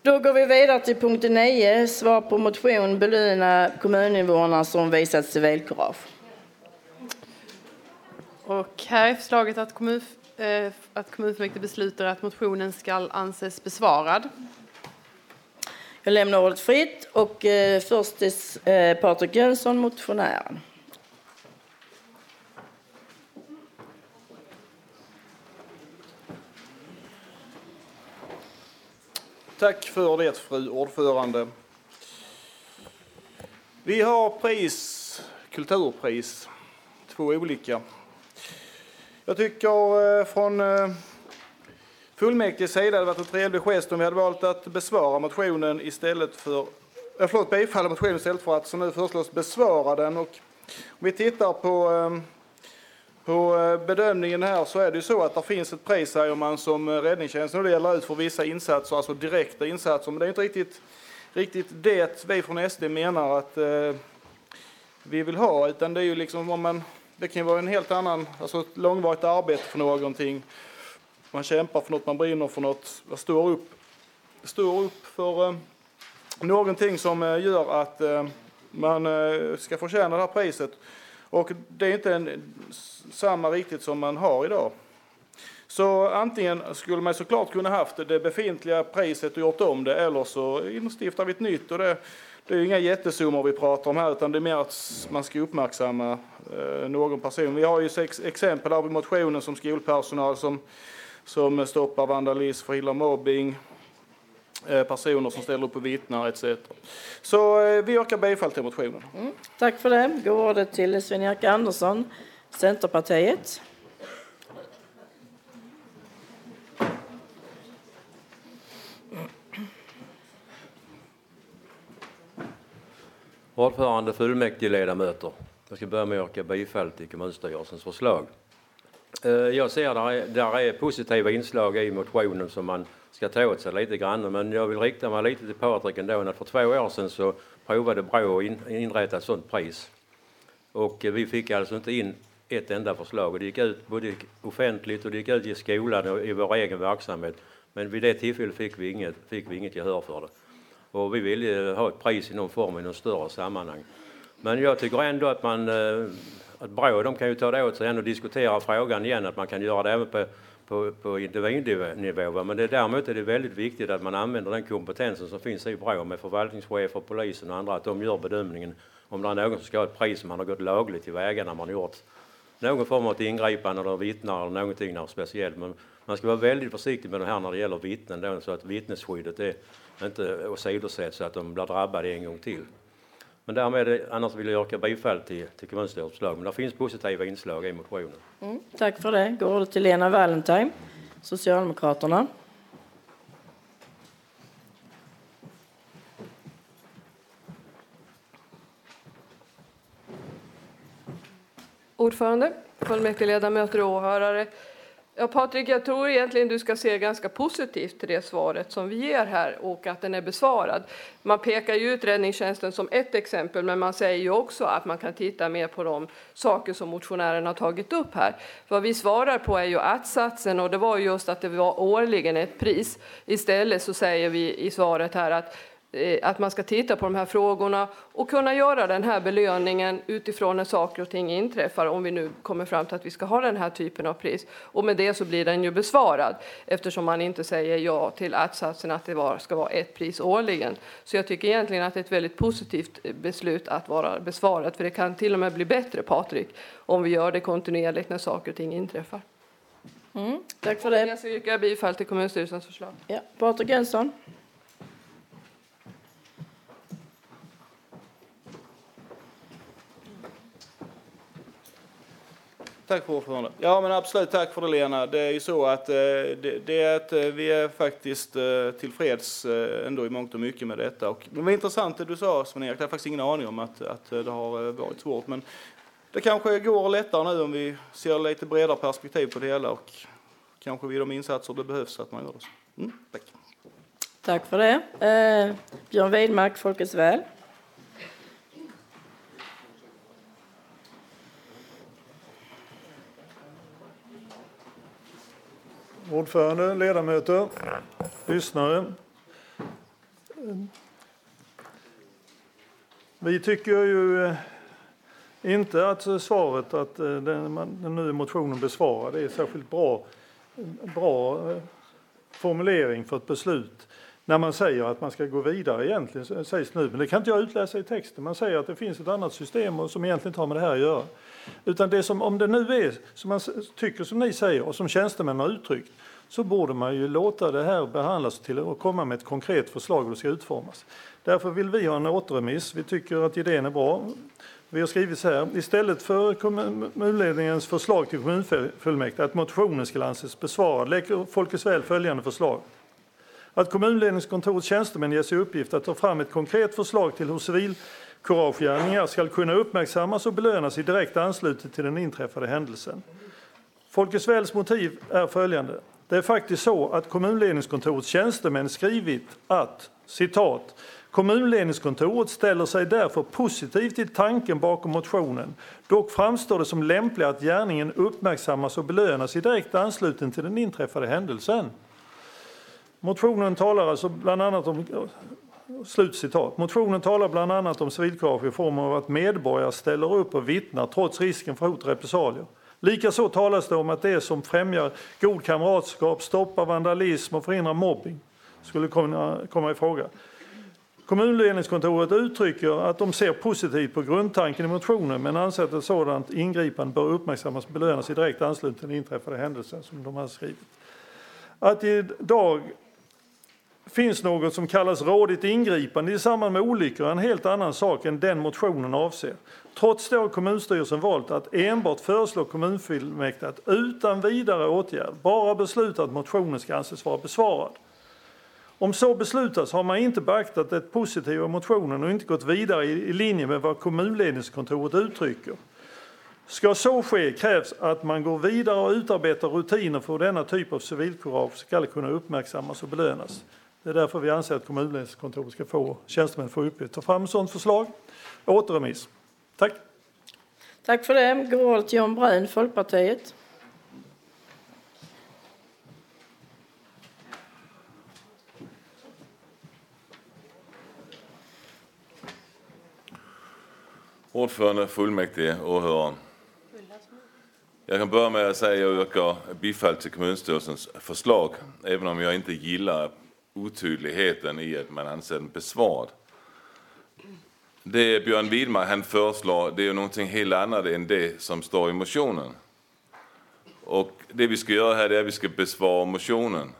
Då går vi vidare till punkt 9, svar på motion belöna kommuninvånare som visat civilkurage. Och här är förslaget att kommunfullmäktige beslutar att motionen ska anses besvarad. Jag lämnar ordet fritt och först är Patrik Jönsson, motionären. Tack för det, fru ordförande. Vi har kulturpris, 2 olika. Jag tycker från fullmäktiges sida hade varit en trevlig gest om vi hade valt att besvara motionen istället för bifalla motionen istället för att som nu föreslås besvara den. Och om vi tittar på bedömningen här så är det ju så att det finns ett pris här om man som räddningstjänsten det gäller ut för vissa insatser, alltså direkta insatser. Men det är inte riktigt det vi från SD menar att vi vill ha, utan det är ju liksom det kan vara en helt annan, alltså ett långvarigt arbete för någonting. Man kämpar för något, man brinner för något, står upp för någonting som gör att man ska förtjäna det här priset. Och det är inte samma riktigt som man har idag. Så antingen skulle man såklart kunna haft det befintliga priset och gjort om det, eller så instiftar vi ett nytt. Och det är ju inga jättesummor vi pratar om här, utan det är mer att man ska uppmärksamma någon person. Vi har ju 6 exempel av motionen som skolpersonal som stoppar vandalism, förhindrar mobbing, personer som ställer upp och vittnar etc. Så vi yrkar bifall till motionen. Tack för det. Går ordet till Sven-Erik Andersson, Centerpartiet. Ordförande, fullmäktigeledamöter. Jag ska börja med att yrka bifall till kommunstyrelsens förslag. Jag ser där är positiva inslag i motionen som man ska ta åt sig lite grann. Men jag vill rikta mig lite till Patrik ändå. Att för 2 år sedan så provade Brå att inrätta ett sådant pris. Och vi fick alltså inte in ett enda förslag. Och det gick ut både offentligt och det gick ut i skolan och i vår egen verksamhet. Men vid det tillfället fick vi inget gehör för det. Och vi ville ha ett pris i någon form i någon större sammanhang. Men jag tycker ändå att att Brå, de kan ju ta det åt sig och diskutera frågan igen, att man kan göra det även på individnivå. Men däremot är det väldigt viktigt att man använder den kompetensen som finns i Brå med förvaltningschefer, polisen och andra, att de gör bedömningen om det är någon som ska ha ett pris som man har gått lagligt till väga när man har gjort någon form av ingripande eller vittnar eller någonting där speciellt. Men man ska vara väldigt försiktig med det här när det gäller vittnen då, så att vittnesskyddet är inte åsidosätts så att de blir drabbade en gång till. Men därmed, annars vill jag yrka bifall till kommunstyrelsens förslag. Men det finns positiva inslag i motionen. Tack för det. Går det till Lena Valentine, Socialdemokraterna. Ordförande, fullmäktigeledamöter och åhörare. Ja, Patrik, jag tror egentligen du ska se ganska positivt till det svaret som vi ger här och att den är besvarad. Man pekar ju ut räddningstjänsten som ett exempel, men man säger ju också att man kan titta mer på de saker som motionären har tagit upp här. Vad vi svarar på är ju att-satsen, och det var just att det var årligen ett pris. Istället så säger vi i svaret här att man ska titta på de här frågorna och kunna göra den här belöningen utifrån när saker och ting inträffar, om vi nu kommer fram till att vi ska ha den här typen av pris. Och med det så blir den ju besvarad, eftersom man inte säger ja till att-satsen att det ska vara ett pris årligen. Så jag tycker egentligen att det är ett väldigt positivt beslut att vara besvarat, för det kan till och med bli bättre, Patrik, om vi gör det kontinuerligt när saker och ting inträffar. Tack för det. Så yrkar jag bifall till kommunstyrelsens förslag. Ja, Patrik Jönsson. Tack för ordförande. Ja, men absolut, tack för det, Lena. Det är ju så att vi är faktiskt tillfreds ändå i mångt och mycket med detta. Och det var intressant det du sa, Sven-Erik. Jag har faktiskt ingen aning om att det har varit svårt. Men det kanske går lättare nu om vi ser lite bredare perspektiv på det hela, och kanske vid de insatser det behövs att man gör det så. Tack. Tack för det. Björn Widmark, Folkets väl. Ordförande, ledamöter, lyssnare. Vi tycker ju inte att svaret att den nu motionen besvarad är särskilt bra formulering för ett beslut. När man säger att man ska gå vidare egentligen sägs nu, men det kan inte jag utläsa i texten. Man säger att det finns ett annat system som egentligen inte har med det här att göra. Utan det som, om det nu är som man tycker som ni säger och som tjänstemän har uttryckt, så borde man ju låta det här behandlas till att komma med ett konkret förslag hur det ska utformas. Därför vill vi ha en återremiss. Vi tycker att idén är bra. Vi har skrivit så här: istället för kommunledningens förslag till kommunfullmäktige att motionen ska anses besvarad, lägger Folkets Väl följande förslag. Att kommunledningskontorets tjänstemän ges i uppgift att ta fram ett konkret förslag till hur civilkuragegärningar ska kunna uppmärksammas och belönas i direkt anslutning till den inträffade händelsen. Folkets Väls motiv är följande. Det är faktiskt så att kommunledningskontorets tjänstemän skrivit att, citat, kommunledningskontoret ställer sig därför positivt till tanken bakom motionen. Dock framstår det som lämpligt att gärningen uppmärksammas och belönas i direkt anslutning till den inträffade händelsen. Motionen talar alltså bland annat om, slutcitat, motionen talar bland annat om civilkurage i form av att medborgare ställer upp och vittnar trots risken för hot och repressalier. Likaså talas det om att det som främjar god kamratskap, stoppar vandalism och förhindrar mobbing skulle komma i fråga. Kommunledningskontoret uttrycker att de ser positivt på grundtanken i motionen men anser att ett sådant ingripande bör uppmärksammas och belönas i direkt anslutning till den inträffade händelsen som de har skrivit. Att idag finns något som kallas rådigt ingripande i samband med olyckor är en helt annan sak än den motionen avser. Trots det har kommunstyrelsen valt att enbart föreslå kommunfullmäktige att utan vidare åtgärd bara besluta att motionen ska anses vara besvarad. Om så beslutas har man inte beaktat det positiva i motionen och inte gått vidare i linje med vad kommunledningskontoret uttrycker. Ska så ske krävs att man går vidare och utarbetar rutiner för hur denna typ av civilkurage ska kunna uppmärksammas och belönas. Det är därför vi anser att kommunledningskontoret ska få tjänstemän få uppgift att ta fram ett sådant förslag. Återremiss. Tack. Tack för det. Går till John Brun, Folkpartiet. Ordförande, fullmäktige, åhörare. Jag kan börja med att säga att jag yrkar bifall till kommunstyrelsens förslag, även om jag inte gillar otydligheten i att man anser den besvarad. Det Björn Widmark han föreslår, det är någonting helt annat än det som står i motionen. Och det vi ska göra här är att vi ska besvara motionen.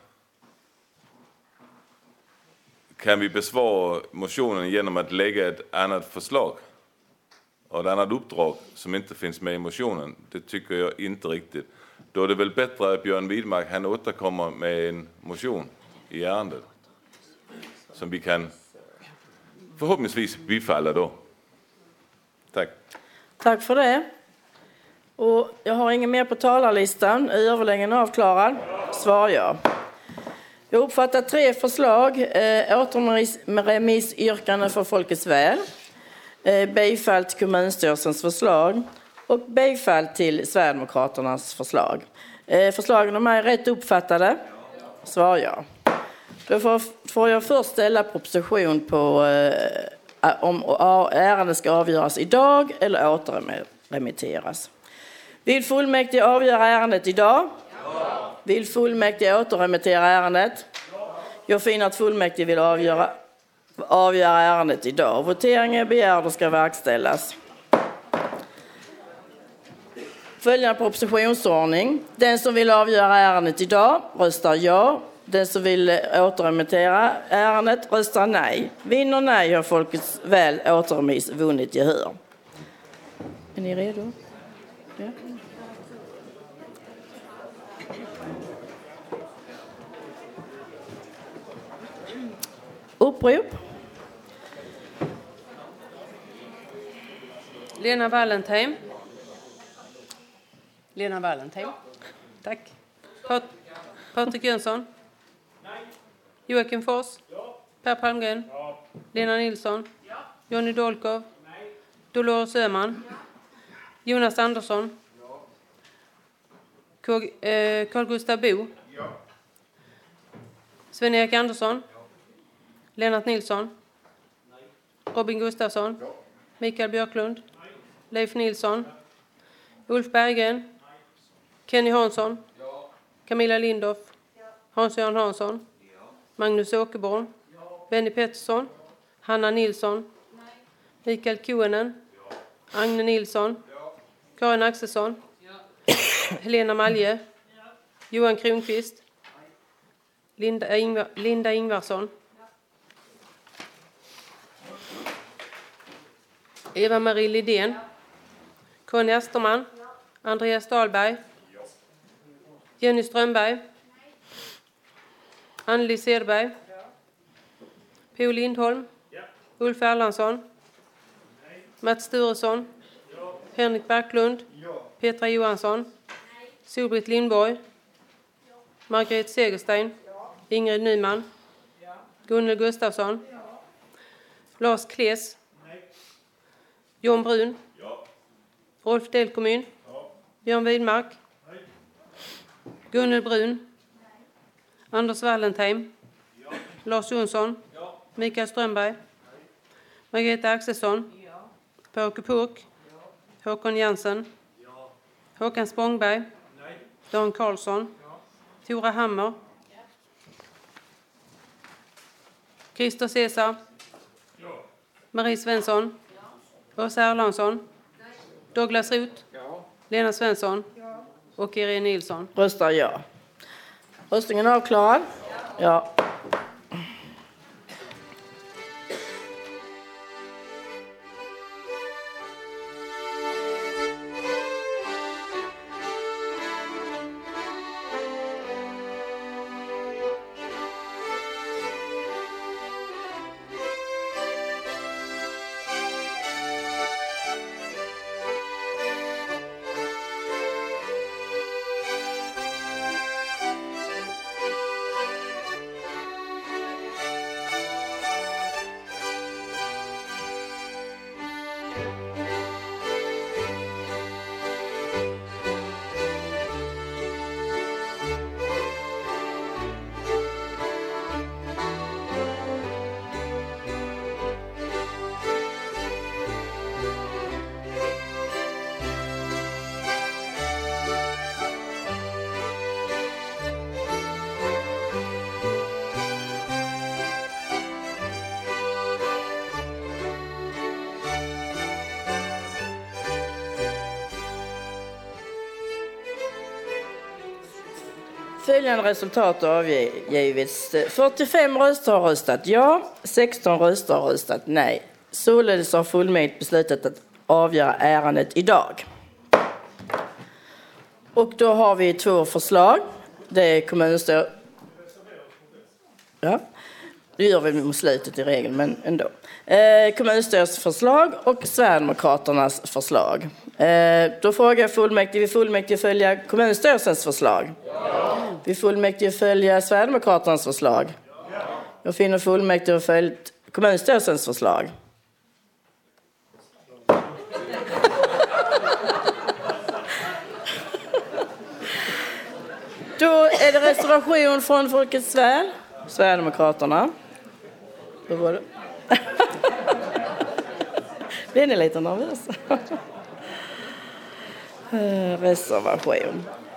Kan vi besvara motionen genom att lägga ett annat förslag och ett annat uppdrag som inte finns med i motionen? Det tycker jag inte riktigt. Då är det väl bättre att Björn Widmark han återkommer med en motion i ärendet som vi kan förhoppningsvis bifalla då. Tack. Tack för det. Och jag har ingen mer på talarlistan. Är överläggningen avklarad? Svar ja. Jag uppfattar 3 förslag. Återremissyrkande för Folkets Väl. Bifall till kommunstyrelsens förslag. Och bifall till Sverigedemokraternas förslag. Förslagen de är rätt uppfattade? Svar ja. Då får jag först ställa proposition på om ärendet ska avgöras idag eller återremitteras. Vill fullmäktige avgöra ärendet idag? Ja. Vill fullmäktige återremittera ärendet? Ja. Jag finner att fullmäktige vill avgöra ärendet idag. Voteringen är begärd och ska verkställas. Följande propositionsordning. Den som vill avgöra ärendet idag röstar ja. Den som vill återremittera ärendet röstar nej. Vinner nej har Folkets Väl återremiss vunnit gehör. Är ni redo? Ja. Upprop. Lena Wallentheim. Lena Wallentheim. Tack. Patrik Jönsson. Joakim Fors. Ja. Per Palmgren. Ja. Lena Nilsson. Ja. Jonny Dolkov. Nej. Dolores Öhman. Jonas Andersson. Ja. Carl Gustav Bo. Ja. Sven-Erik Andersson. Ja. Lennart Nilsson? Robin Gustafsson? Mikael Björklund? Leif Nilsson? Ulf Berggren? Kenny Hansson? Camilla Lindorff? Hans-Göran Hansson? Magnus Åkerborn? Benny Pettersson? Hanna Nilsson? Mikael Kuenen? Agne Nilsson? Karin Axelsson? Helena Malje? Johan Kronqvist? Linda Ingvarsson? Eva-Marie Lidén? Conny Asterman? Andreas Dahlberg? Jenny Strömberg? Anneli Sedberg? P.O. Lindholm? Ulf Erlandsson? Mats Sturesson? Henrik Berglund? Petra Johansson? Solbritt Lindborg? Margret Segerstein? Ingrid Nyman? Gunnel Gustafsson? Lars Kles? John Brun? Rolf Delkomyn? Björn Widmark? Gunnel Brun? Anders Wallentheim? Lars Jonsson? Mikael Strömberg? Margareta Axelsson? Påke Puk? Håkon Jansen? Håkan Spångberg? Dan Karlsson? Tora Hammer? Christer Cesar? Marie Svensson? Åsa Erlandsson? Douglas Roth? Lena Svensson? Och Irene Nilsson. Röstar ja. Röstningen är avklarad. Ja. Följande resultat har avgivits. 45 röster har röstat ja, 16 röster har röstat nej. Således har fullmäktige beslutat att avgöra ärendet idag. Och då har vi två förslag. Det är kommunstyrelsen. Ja, det gör vi mot slutet i regel, men ändå. Kommunstyrelsens förslag och Sverigedemokraternas förslag. Då frågar jag fullmäktige, vill fullmäktige följa kommunstyrelsens förslag? Ja. Vill fullmäktige följa Sverigedemokraternas förslag? Ja. Jag finner fullmäktige har följt kommunstyrelsens förslag. Då är det reservation från Folkets väl. Sverigedemokraterna. Då var det. Blir ni lite nervösa? Reservation.